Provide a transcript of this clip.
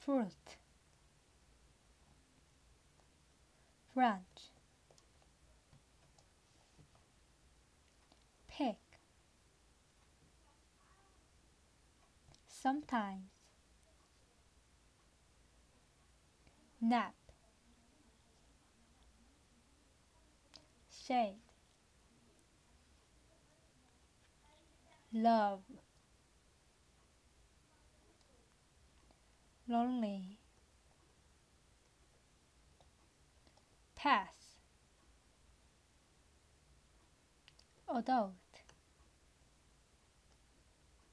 fruit, French, pick, sometimes, nap, shade, love, lonely, pass, adult,